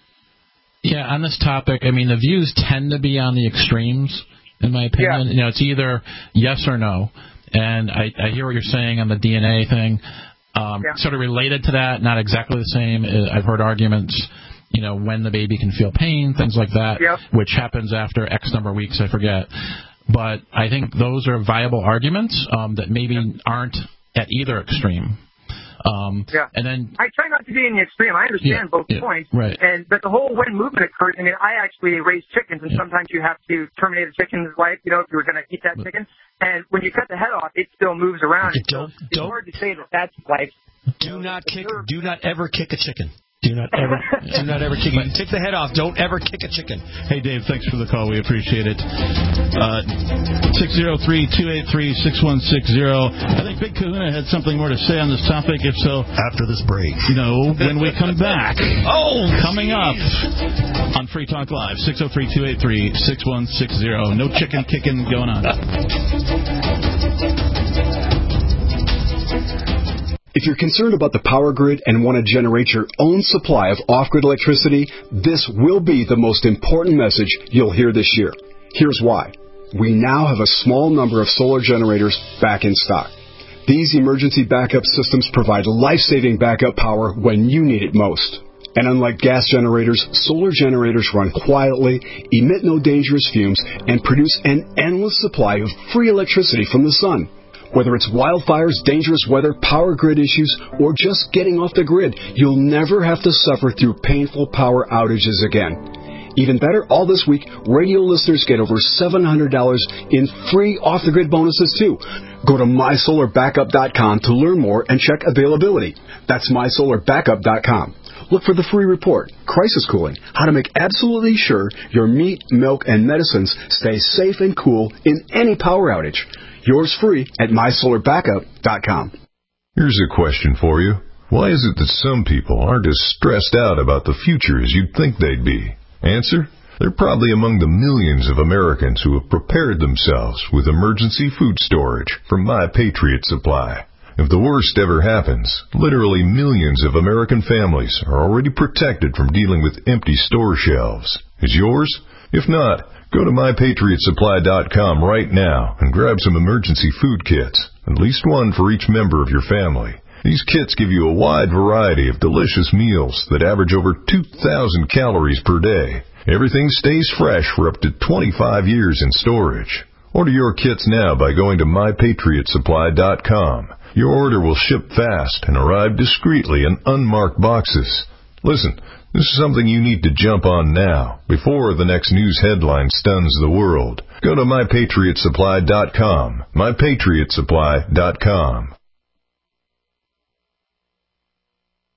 Speaker 6: Yeah, on this topic, I mean, the views tend to be on the extremes, in my opinion. Yeah. You know, it's either yes or no. And I, I hear what you're saying on the D N A thing. Um, yeah. Sort of related to that, not exactly the same. I've heard arguments, you know, when the baby can feel pain, things like that, yep. which happens after X number of weeks, I forget. But I think those are viable arguments um, that maybe yeah. aren't at either extreme. Um,
Speaker 1: yeah.
Speaker 6: And then
Speaker 1: I try not to be in the extreme. I understand yeah, both
Speaker 6: yeah,
Speaker 1: points.
Speaker 6: Right.
Speaker 1: And but the whole when movement occurs. I mean, I actually raise chickens, and yeah. sometimes you have to terminate a chicken's life. You know, if you were going to eat that but, chicken, and when you cut the head off, it still moves around.
Speaker 5: Don't,
Speaker 1: so it's
Speaker 5: don't,
Speaker 1: hard to say that that's life.
Speaker 5: Do not kick. Do not ever kick a chicken. Do not ever, do not ever kick it. Take the head off. Don't ever kick a chicken.
Speaker 3: Hey, Dave, thanks for the call. We appreciate it. Uh, six oh three, two eight three, six one six oh. I think Big Kahuna had something more to say on this topic. If so,
Speaker 5: after this break.
Speaker 3: You know, when we come back.
Speaker 5: oh,
Speaker 3: Coming up on Free Talk Live, six oh three, two eight three, six one six oh. No chicken kicking going on.
Speaker 4: If you're concerned about the power grid and want to generate your own supply of off-grid electricity, this will be the most important message you'll hear this year. Here's why. We now have a small number of solar generators back in stock. These emergency backup systems provide life-saving backup power when you need it most. And unlike gas generators, solar generators run quietly, emit no dangerous fumes, and produce an endless supply of free electricity from the sun. Whether it's wildfires, dangerous weather, power grid issues, or just getting off the grid, you'll never have to suffer through painful power outages again. Even better, all this week, radio listeners get over seven hundred dollars in free off-the-grid bonuses, too. Go to my solar backup dot com to learn more and check availability. That's my solar backup dot com. Look for the free report, Crisis Cooling, how to make absolutely sure your meat, milk, and medicines stay safe and cool in any power outage. Yours free at my solar backup dot com.
Speaker 22: Here's a question for you. Why is it that some people aren't as stressed out about the future as you'd think they'd be? Answer? They're probably among the millions of Americans who have prepared themselves with emergency food storage from My Patriot Supply. If the worst ever happens, literally millions of American families are already protected from dealing with empty store shelves. Is yours? If not, go to my patriot supply dot com right now and grab some emergency food kits, at least one for each member of your family. These kits give you a wide variety of delicious meals that average over two thousand calories per day. Everything stays fresh for up to twenty-five years in storage. Order your kits now by going to my patriot supply dot com. Your order will ship fast and arrive discreetly in unmarked boxes. Listen, this is something you need to jump on now, before the next news headline stuns the world. Go to my patriot supply dot com. my patriot supply dot com.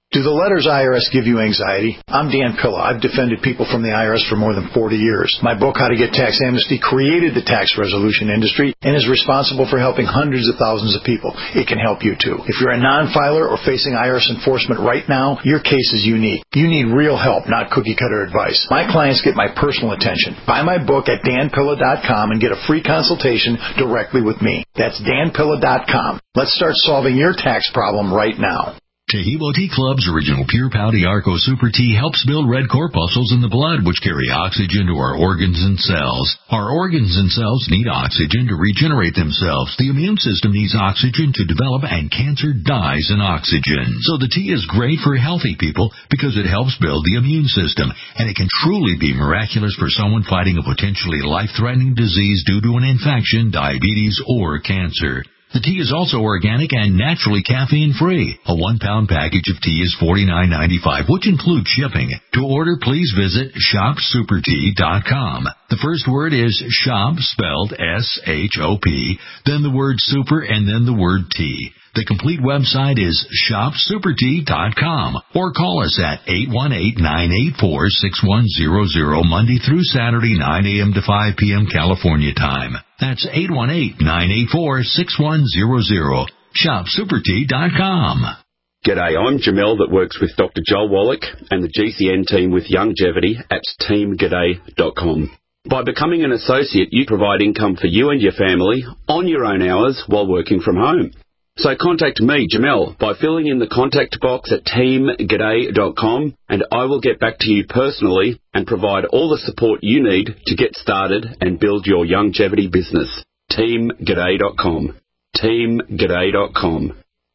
Speaker 13: Do the letters I R S give you anxiety? I'm Dan Pilla. I've defended people from the I R S for more than forty years. My book, How to Get Tax Amnesty, created the tax resolution industry and is responsible for helping hundreds of thousands of people. It can help you too. If you're a non-filer or facing I R S enforcement right now, your case is unique. You need real help, not cookie-cutter advice. My clients get my personal attention. Buy my book at dan pilla dot com and get a free consultation directly with me. That's dan pilla dot com. Let's start solving your tax problem right now.
Speaker 7: Taheebo Tea Club's original Pure Pouty Arco Super Tea helps build red corpuscles in the blood, which carry oxygen to our organs and cells. Our organs and cells need oxygen to regenerate themselves. The immune system needs oxygen to develop, and cancer dies in oxygen. So the tea is great for healthy people because it helps build the immune system, and it can truly be miraculous for someone fighting a potentially life-threatening disease due to an infection, diabetes, or cancer. The tea is also organic and naturally caffeine-free. A one-pound package of tea is forty-nine ninety-five, which includes shipping. To order, please visit shop super tea dot com. The first word is shop, spelled S H O P, then the word super, and then the word tea. The complete website is shop super tea dot com, or call us at eight one eight, nine eight four, six one zero zero Monday through Saturday, nine a.m. to five p.m. California time. That's eight one eight, nine eight four, six one zero zero. shop super tea dot com.
Speaker 9: G'day, I'm Jamel that works with Doctor Joel Wallach and the G C N team with Longevity at team g'day dot com. By becoming an associate, you provide income for you and your family on your own hours while working from home. So contact me, Jamel, by filling in the contact box at team g'day dot com, and I will get back to you personally and provide all the support you need to get started and build your longevity business. team g'day dot com. team g'day dot com.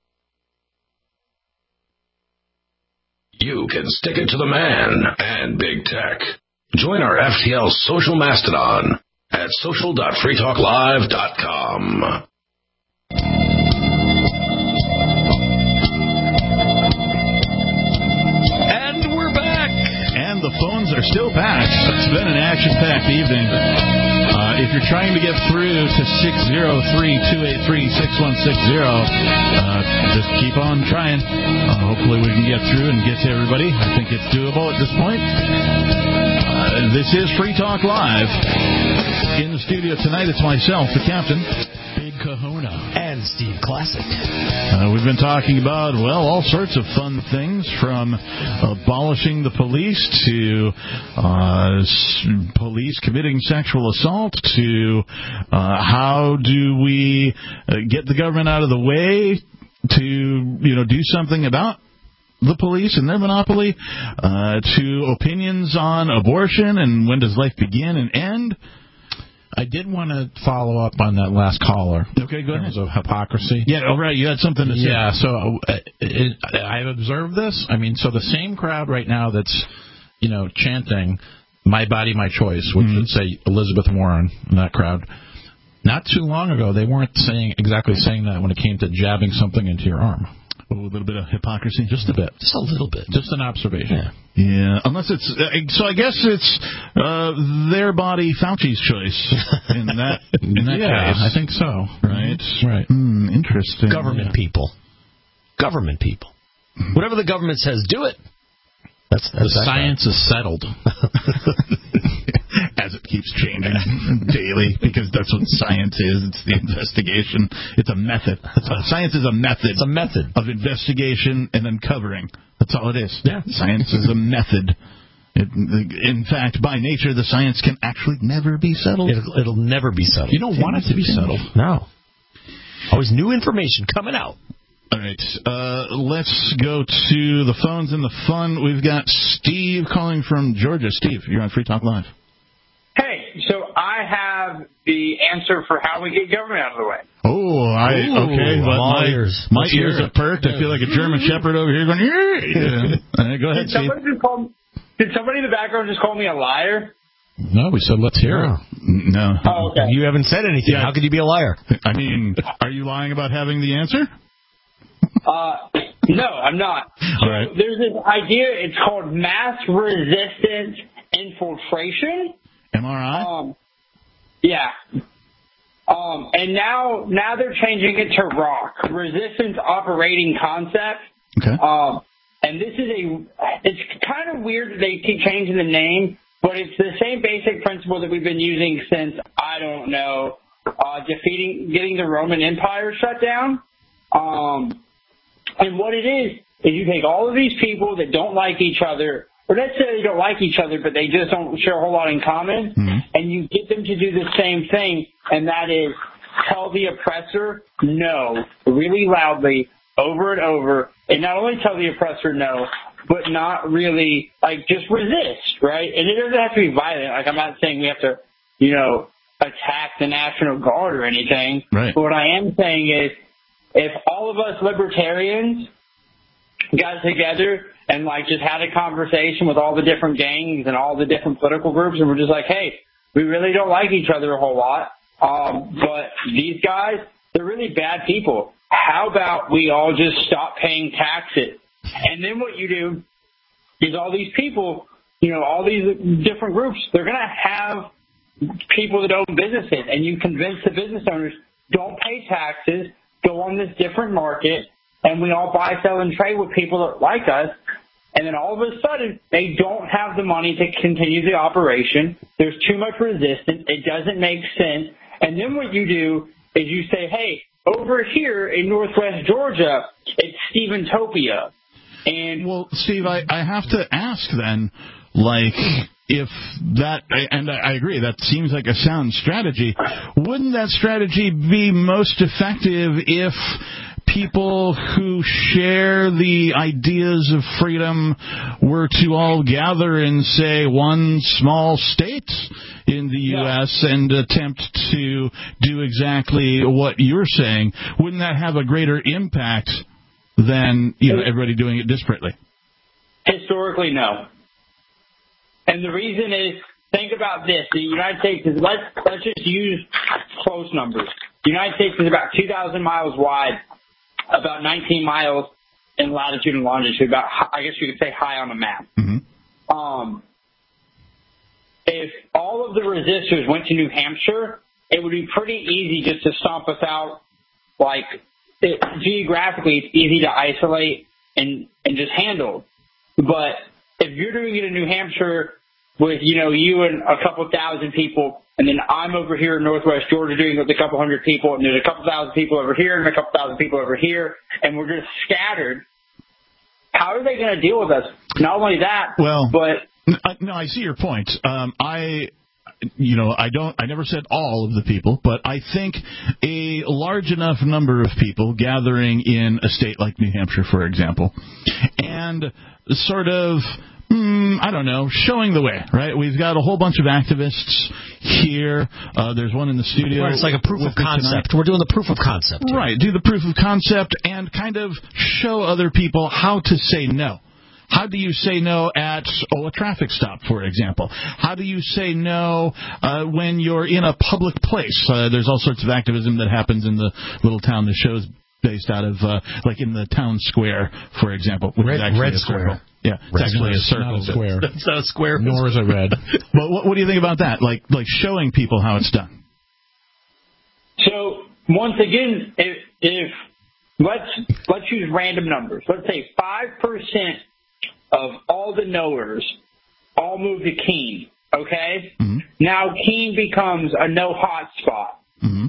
Speaker 14: You can stick it to the man and big tech. Join our F T L social mastodon at social dot free talk live dot com.
Speaker 3: The phones are still packed. It's been an action-packed evening. Uh, if you're trying to get through to six oh three, two eight three, six one six zero, uh, just keep on trying. Uh, hopefully we can get through and get to everybody. I think it's doable at this point. Uh, this is Free Talk Live. In the studio tonight, it's myself, the captain, Big Kahuna,
Speaker 5: and Steve Classic.
Speaker 3: Uh, we've been talking about, well, all sorts of fun things, from abolishing the police to uh, s- police committing sexual assault to uh, how do we uh, get the government out of the way to, you know, do something about the police and their monopoly, uh, to opinions on abortion and when does life begin and end.
Speaker 6: I did want to follow up on that last caller.
Speaker 3: Okay, go ahead.
Speaker 6: In terms of hypocrisy.
Speaker 3: Yeah, oh, right. You had something to say.
Speaker 6: Yeah, so uh, it, I've observed this. I mean, so the same crowd right now that's, you know, chanting "My Body, My Choice," which mm-hmm. would say Elizabeth Warren in that crowd. Not too long ago, they weren't saying exactly saying that when it came to jabbing something into your arm.
Speaker 3: A little bit of hypocrisy?
Speaker 6: Just a bit.
Speaker 5: Just a little bit.
Speaker 6: Just an observation.
Speaker 3: Yeah. Yeah. Unless it's... Uh, so I guess it's uh, their body, Fauci's choice in that, in that
Speaker 6: yeah,
Speaker 3: case.
Speaker 6: I think so.
Speaker 3: Right?
Speaker 6: Right.
Speaker 3: Mm, interesting.
Speaker 5: Government
Speaker 3: yeah.
Speaker 5: people. Government people. Whatever the government says, do it. That's, that's
Speaker 6: the
Speaker 5: that
Speaker 6: science
Speaker 5: guy.
Speaker 6: is settled.
Speaker 3: As it keeps changing daily, because that's what science is. It's the investigation. It's a method. That's what, science is a method.
Speaker 5: It's a method
Speaker 3: of investigation and uncovering. That's all it is.
Speaker 5: Yeah.
Speaker 3: Science is a method. It, in fact, by nature, the science can actually never be settled.
Speaker 5: It'll, it'll never be settled.
Speaker 6: You don't want it to be settled.
Speaker 5: No. Always new information coming out.
Speaker 3: All right, uh, let's go to the phones and the fun. We've got Steve calling from Georgia. Steve, you're on Free Talk Live.
Speaker 8: Hey, so I have the answer for how we get government out of the way.
Speaker 3: Oh, I
Speaker 5: Ooh,
Speaker 3: okay. Well,
Speaker 5: my
Speaker 3: my
Speaker 5: ears,
Speaker 3: my ears are perked. I feel like a German Shepherd over here going. Yeah. Uh, go ahead,
Speaker 8: did
Speaker 3: Steve.
Speaker 8: Somebody just call, did somebody in the background just call me a liar?
Speaker 6: No, we said let's hear
Speaker 5: no.
Speaker 6: it.
Speaker 3: No.
Speaker 8: Oh, okay.
Speaker 5: You haven't said anything.
Speaker 3: Yeah.
Speaker 5: How could you be a liar?
Speaker 3: I mean, are you lying about having the answer?
Speaker 8: Uh, no, I'm not.
Speaker 3: All right.
Speaker 8: So there's this idea. It's called mass resistant infiltration.
Speaker 3: M R I?
Speaker 8: Um, yeah. Um, and now, now they're changing it to ROC, Resistance Operating Concept.
Speaker 3: Okay.
Speaker 8: Um, And this is a, it's kind of weird that they keep changing the name, but it's the same basic principle that we've been using since, I don't know, uh, defeating, getting the Roman Empire shut down. Um, and what it is, is you take all of these people that don't like each other, or let's say they don't like each other, but they just don't share a whole lot in common, mm-hmm. and you get them to do the same thing, and that is tell the oppressor no really loudly over and over, and not only tell the oppressor no, but not really, like, just resist, right? And it doesn't have to be violent. Like, I'm not saying we have to, you know, attack the National Guard or anything.
Speaker 3: Right.
Speaker 8: But what I am saying is, if all of us libertarians got together and, like, just had a conversation with all the different gangs and all the different political groups, and we're just like, hey, we really don't like each other a whole lot, um, but these guys, they're really bad people. How about we all just stop paying taxes? And then what you do is all these people, you know, all these different groups, they're going to have people that own businesses, and you convince the business owners, don't pay taxes, go on this different market, and we all buy, sell, and trade with people that like us. And then all of a sudden, they don't have the money to continue the operation. There's too much resistance. It doesn't make sense. And then what you do is you say, hey, over here in Northwest Georgia, it's Steventopia. And
Speaker 3: well, Steve, I, I have to ask then, like, if that, and I agree, that seems like a sound strategy. Wouldn't that strategy be most effective if people who share the ideas of freedom were to all gather in, say, one small state in the U S and attempt to do exactly what you're saying? Wouldn't that have a greater impact than, you know, everybody doing it disparately?
Speaker 8: Historically, no. And the reason is, think about this. The United States is, let's, let's just use close numbers. The United States is about two thousand miles wide, about nineteen miles in latitude and longitude, about, I guess you could say high on the map. Mm-hmm. Um, if all of the resistors went to New Hampshire, it would be pretty easy just to stomp us out. Like, it, geographically, it's easy to isolate and, and just handle. But if you're doing it in New Hampshire with, you know, you and a couple thousand people, and then I'm over here in Northwest Georgia doing it with a couple hundred people, and there's a couple thousand people over here and a couple thousand people over here, and we're just scattered, how are they going to deal with us? Not only that,
Speaker 3: well,
Speaker 8: but...
Speaker 3: No, I see your point. Um, I... You know, I don't. I never said all of the people, but I think a large enough number of people gathering in a state like New Hampshire, for example, and sort of, mm, I don't know, showing the way, right? We've got a whole bunch of activists here. Uh, there's one in the studio.
Speaker 5: Right, it's like a proof of concept. Tonight. We're doing the proof of concept here.
Speaker 3: Right, do the proof of concept and kind of show other people how to say no. How do you say no at, oh, a traffic stop, for example? How do you say no uh, when you're in a public place? Uh, there's all sorts of activism that happens in the little town the show's based out of, uh, like in the town square, for example. Which
Speaker 5: red
Speaker 3: is actually
Speaker 5: red
Speaker 3: a
Speaker 5: square.
Speaker 3: Circle. Yeah,
Speaker 5: red
Speaker 3: it's actually a circle.
Speaker 6: Not a square.
Speaker 3: It's not a square.
Speaker 6: Nor is it red.
Speaker 3: But what, what do you think about that? Like, like showing people how it's done.
Speaker 8: So, once again, if, if let's, let's use random numbers. Let's say five percent of all the knowers all move to Keene, okay? Mm-hmm. Now Keene becomes a no hot spot. Mm-hmm.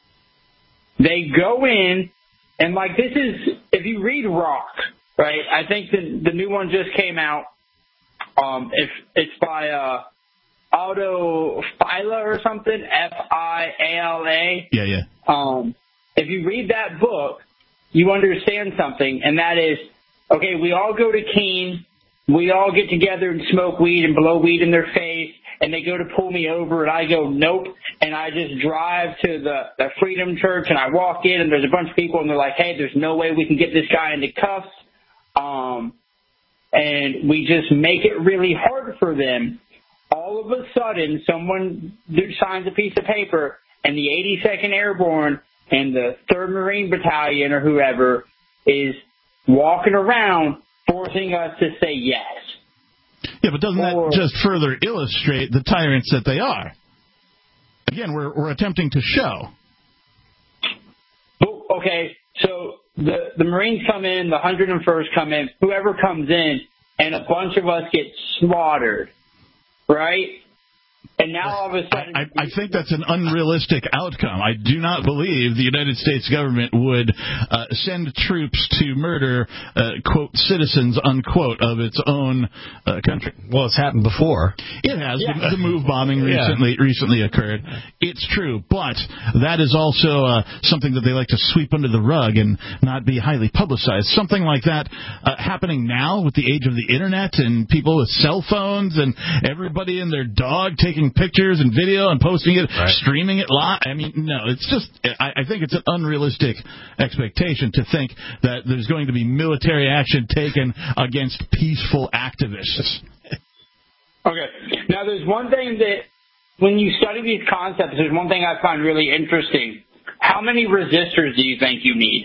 Speaker 8: They go in, and like this is, if you read Rock, right, I think the, the new one just came out. Um, if it's by uh, Aldo Fila or something, F I A L A.
Speaker 3: Yeah, yeah.
Speaker 8: Um, if you read that book, you understand something, and that is, okay, we all go to Keene. We all get together and smoke weed and blow weed in their face, and they go to pull me over, and I go, nope, and I just drive to the, the Freedom Church, and I walk in, and there's a bunch of people, and they're like, hey, there's no way we can get this guy into cuffs, um, and we just make it really hard for them. All of a sudden, someone signs a piece of paper, and the eighty-second Airborne and the third Marine Battalion or whoever is walking around forcing us to say yes.
Speaker 3: Yeah, but doesn't
Speaker 8: or,
Speaker 3: that just further illustrate the tyrants that they are? Again, we're we're attempting to show.
Speaker 8: Okay, so the the Marines come in, the one hundred first come in, whoever comes in, and a bunch of us get slaughtered, right? And now all of a sudden...
Speaker 3: I, I, I think that's an unrealistic outcome. I do not believe the United States government would uh, send troops to murder, uh, quote, citizens, unquote, of its own uh, country.
Speaker 5: Well, it's happened before.
Speaker 3: It has.
Speaker 5: Yeah.
Speaker 3: The, the move bombing recently yeah. recently occurred. It's true, but that is also uh, something that they like to sweep under the rug and not be highly publicized. Something like that uh, happening now with the age of the Internet and people with cell phones and everybody and their dog taking pictures and video and posting it, right. streaming it live. I mean, no, it's just, I, I think it's an unrealistic expectation to think that there's going to be military action taken against peaceful activists.
Speaker 8: Okay. Now, there's one thing that, when you study these concepts, there's one thing I find really interesting. How many resistors do you think you need?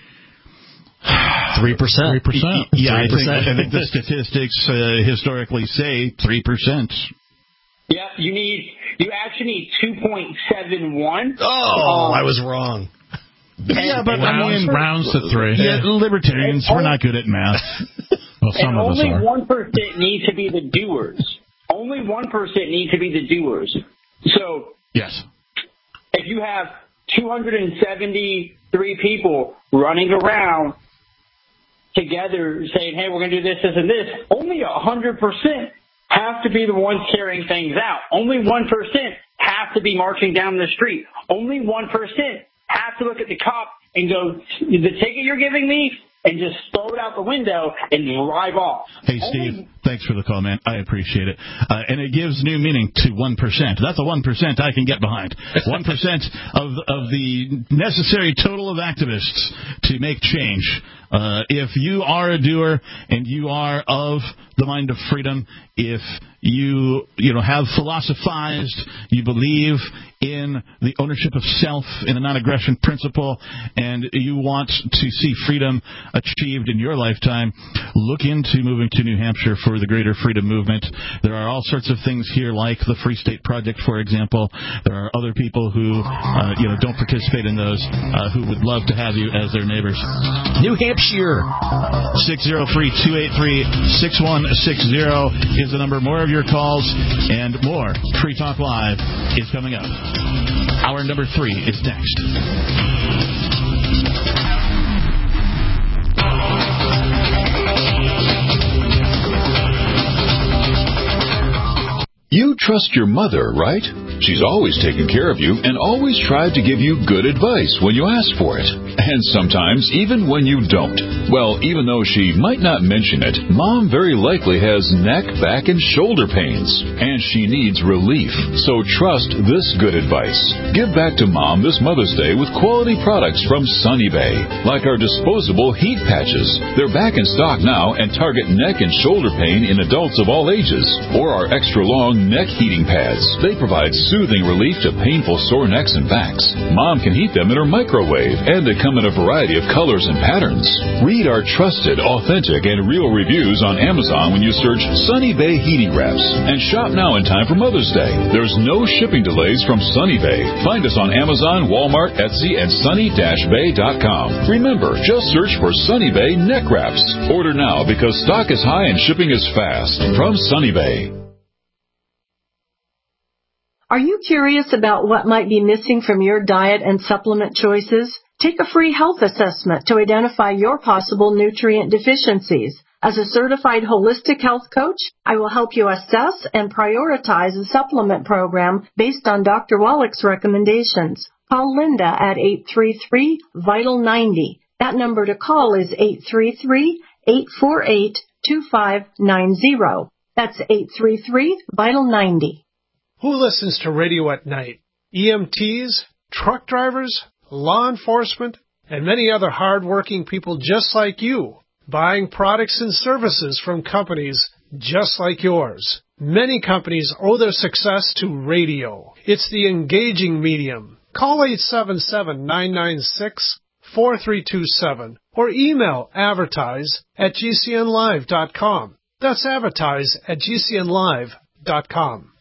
Speaker 5: Three percent.
Speaker 3: Three percent. Yeah, I think, I think the statistics uh, historically say three percent.
Speaker 8: Yeah, you need, you actually need two point seven one.
Speaker 5: Oh, um, I was wrong.
Speaker 3: Yeah, but
Speaker 6: rounds,
Speaker 3: I mean,
Speaker 6: rounds to three.
Speaker 3: Yeah, libertarians,
Speaker 8: and
Speaker 3: we're not good at math.
Speaker 6: Well, some
Speaker 8: and
Speaker 6: of us
Speaker 8: only
Speaker 6: are.
Speaker 8: one percent need to be the doers. Only one percent need to be the doers. So,
Speaker 3: yes,
Speaker 8: if you have two hundred seventy-three people running around together saying, hey, we're going to do this, this, and this, only one hundred percent have to be the ones carrying things out. Only one percent have to be marching down the street. Only one percent have to look at the cop and go, the ticket you're giving me, and just throw it out the window and drive off.
Speaker 3: Hey, Steve, Only... thanks for the call, man. I appreciate it. Uh, and it gives new meaning to one percent. That's a one percent I can get behind. one percent of, of the necessary total of activists to make change. Uh, if you are a doer and you are of the mind of freedom, if you you know have philosophized, you believe in the ownership of self, in the non-aggression principle, and you want to see freedom achieved in your lifetime, look into moving to New Hampshire for the Greater Freedom Movement. There are all sorts of things here, like the Free State Project, for example. There are other people who uh, you know don't participate in those uh, who would love to have you as their neighbors.
Speaker 5: New Hampshire.
Speaker 3: six oh three, two eight three, six one six zero is the number. More of your calls and more Free Talk Live is coming up. Hour number three is next.
Speaker 7: You trust your mother, right? She's always taken care of you and always tried to give you good advice when you ask for it. And sometimes even when you don't. Well, even though she might not mention it, Mom very likely has neck, back, and shoulder pains. And she needs relief. So trust this good advice. Give back to Mom this Mother's Day with quality products from Sunny Bay. Like our disposable heat patches. They're back in stock now and target neck and shoulder pain in adults of all ages. Or our extra long neck heating pads. They provide soothing relief to painful sore necks and backs. Mom can heat them in her microwave, and they come in a variety of colors and patterns. Read our trusted, authentic, and real reviews on Amazon when you search Sunny Bay Heating Wraps. And shop now in time for Mother's Day. There's no shipping delays from Sunny Bay. Find us on Amazon, Walmart, Etsy, and sunny dash bay dot com. Remember, just search for Sunny Bay Neck Wraps. Order now because stock is high and shipping is fast. From Sunny Bay.
Speaker 2: Are you curious about what might be missing from your diet and supplement choices? Take a free health assessment to identify your possible nutrient deficiencies. As a certified holistic health coach, I will help you assess and prioritize a supplement program based on Doctor Wallach's recommendations. Call Linda at eight three three, vital ninety. That number to call is eight three three, eight four eight, two five nine zero. That's eight three three, vital ninety.
Speaker 10: Who listens to radio at night? E M Ts, truck drivers, law enforcement, and many other hard-working people just like you, buying products and services from companies just like yours. Many companies owe their success to radio. It's the engaging medium. Call eight seven seven, nine nine six, four three two seven or email advertise at g c n live dot com. That's advertise at g c n live dot com.